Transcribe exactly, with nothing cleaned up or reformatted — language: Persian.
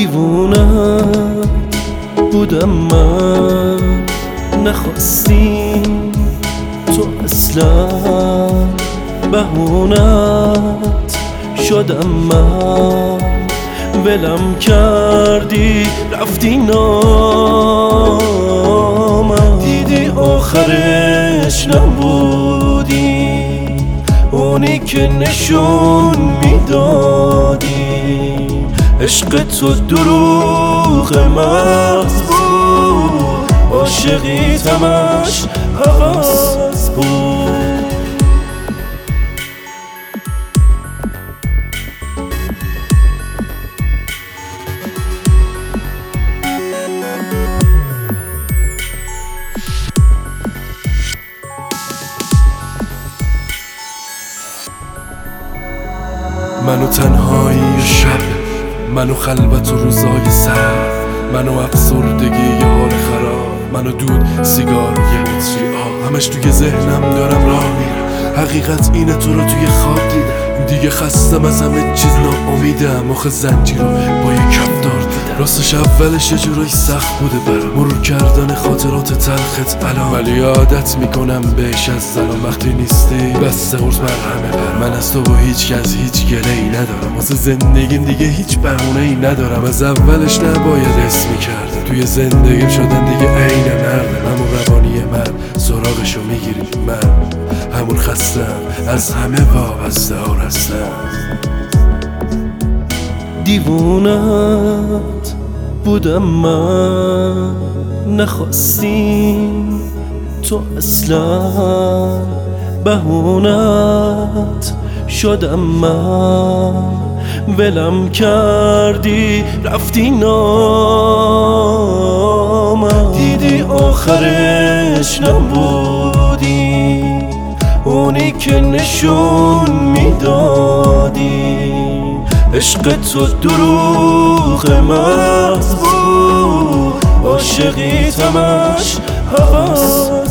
دیوونه بودم من، نخواستی تو اصلا، بهونت شدم من، ولم کردی رفتی نامم. دیدی آخرش نبودی اونی که نشون میدادی، عشق تو دروغ محض بود، عاشقی تمش هوس بود. منو تنهایی و شب، منو خلوت و روزای سر، منو افسردگی یه حال خراب، منو دود سیگار و یه لیتری آب. همش توی ذهنم دارم راه میرم، حقیقت اینه تو رو توی خواب دیدم. دیگه خستم از همه چیز، ناامیدم، آخه زنجیر رو با یه کفتار دیدم. راستش اولش یه جورایی سخت بوده برام، مرور کردن خاطرات تلخت الان، ولی عادت میکنم بهش از الان. وقتی نیستی بس قرص مرهمه برام، من از تو با هیچ کس هیچ گله‌ای ندارم، واسه زندگیم دیگه هیچ بهونه‌ای ندارم. از اولش نباید اسم میکردم، توی زندگیم شدن دیگه عین مردم. همون روانی من سراغشو میگیری، من همون خستم از همه وابسته ها رستم. دیوونت بودم من، نخواستی تو اصلا، بهونت شدم من، ولم کردی رفتی نامم. دیدی آخرش نبودی اونی که نشون میدادی، عشق تو دروغ محض بود، عاشقی تمش هوس